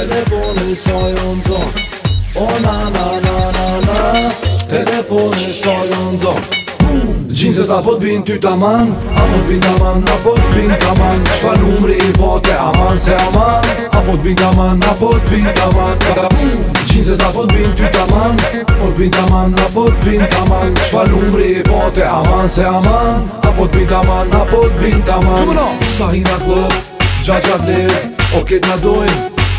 Telefony stojącą, o na na na na na. Telefony stojącą. Jeansy ta podbin ty taman, a podbin taman, a podbin taman. Shfa numri I bote aman se aman, a podbin taman, a podbin taman. Jeansy ta podbin ty taman, podbin taman, a podbin taman. Shfa numri I bote aman se aman, a podbin taman, a podbin taman. Sahina klub, gjaja blez, orket na dojn,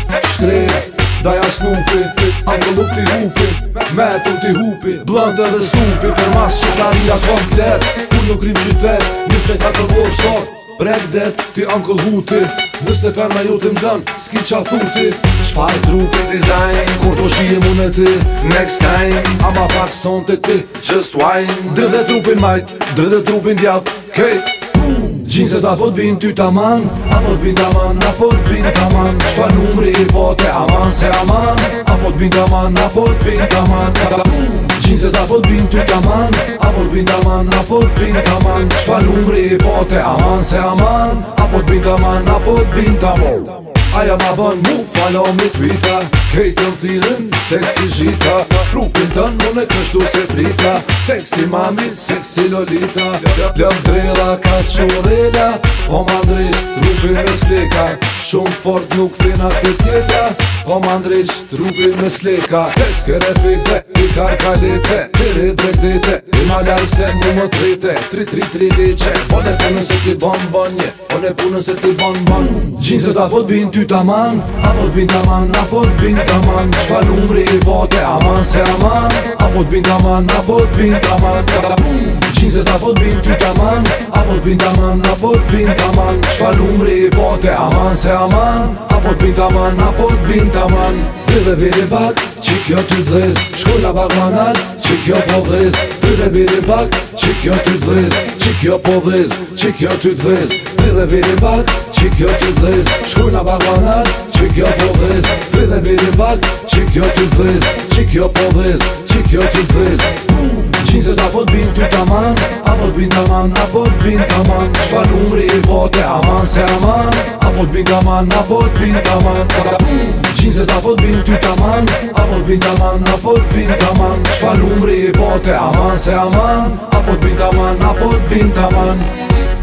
shkrez. Daja snupi, angëllu t'i hupi, metu t'i hupi, blëndë dhe supi. Për mas qëtaria komplet, kur nuk rim qytet, 24 orë shtot, brek det, ti angëll huti. Nëse ferma ju t'mdën, s'ki qa thuti. Qfar trupi design, kur to shije mun e ti, next time. Ama pak son të ti, just wine. Dredhe trupin majt, dredhe trupin djath, kejt. Jeansy ta podbin ty taman, a podbin taman, a podbin taman. Shfa numri I bote aman se aman, a podbin taman, a podbin taman. Jeansy ta podbin ty taman, a podbin taman, a podbin taman. Shfa numri I bote aman se aman, a podbin taman, a podbin taman. Aja ma bën mu, falo me twita, kejtën thirën, seksi zhita. Rupin tën mune kështu se prita, seksi mami, seksi lolita. Plëm drela ka qurela, po mandrisht trupin me sleka. Shumë fort nuk thina të tjeta, po mandrisht trupin me sleka. Seks kere fikte, I karkalice, tiri bregdite, I malar se mu më trite. Tri liqe, po ne punën se ti bon bonje, po ne punën se ti bon bon. Jeansy ta podbin ty taman, a podbin taman, a podbin taman. Shfa numri I bote aman se aman, a podbin taman, a podbin taman. Jeansy ta podbin ty taman, a podbin taman, a podbin taman. Shfa numri I bote aman se aman, a podbin taman, a podbin taman. Dredhe biri bak, që kjo ty dhez, shkolla bak manal, që kjo po dhez. Dredhe biri bak, që kjo ty dhez, që kjo po dhez, që kjo ty dhez. Dredhe biri bak, që kjo ty dhez, shkolla bak manal, që kjo po dhez. Dredhe biri bak, që kjo ty dhez, që kjo po dhez, që kjo ty dhez. Jeansy ta podbin ty taman, a podbin taman, a podbin taman. Shfa numri I bote aman se aman, a podbin taman, a podbin taman. Jeansy ta podbin ty taman, a podbin taman, a podbin taman. Shfa numri I bote aman se aman, a podbin taman, a podbin taman.